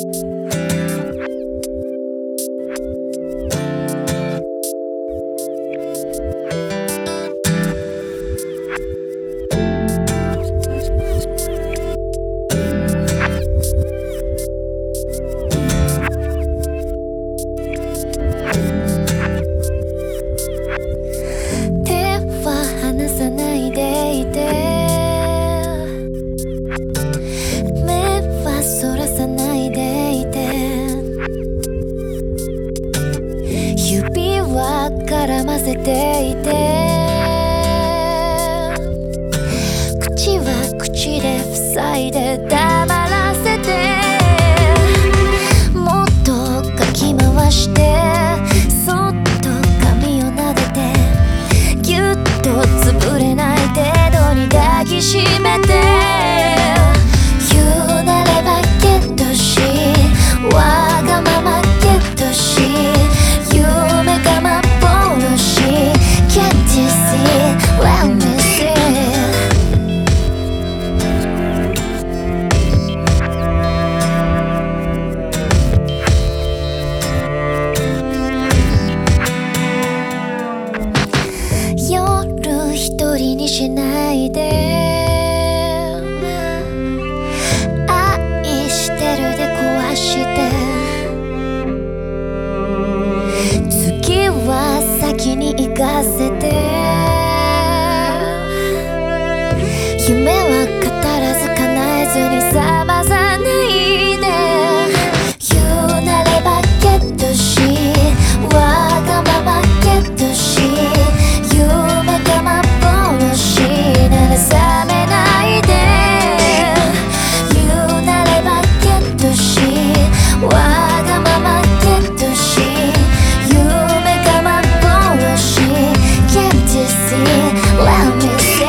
絡ませていて、口は口で塞いで黙らせて、もっとかき回してそっと髪を撫でて、ぎゅっと潰れない程度に抱きしめて、言うなればゲットし、わがままゲットし、夢が幻 Can't you see, let me see。 夜一人にしないで、愛してるで壊して、次は先に行かせて、夢は語らず叶えずに覚まさないで、言うなればゲットし、わがままゲットし、夢が幻なら覚めないで、言うなればゲットし、わがままゲットし、夢が幻 Can't you see, let me see。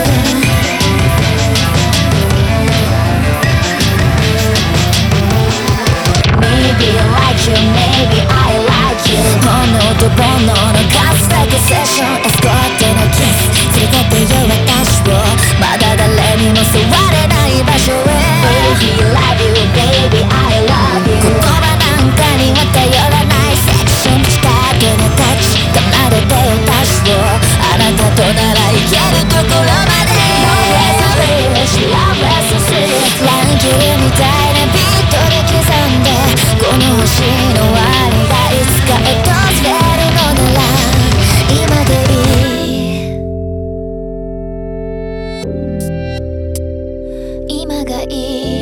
Maybe I like you, maybe I like you。 炎と煩悩の数だけセッション、エスコートのキス連れてってよ私を、まだ誰にも座れない場所へ。 Baby love you, baby I love you。 言葉なんかには頼らないセクション、近くのタッチ奏でてよ私を、あなたとなら行けるところまで。 Love is a wish, love is a sweet。 乱切りみたいなビートで刻んで、この星の終わりがいつか訪れるのなら今でいい、今がいい。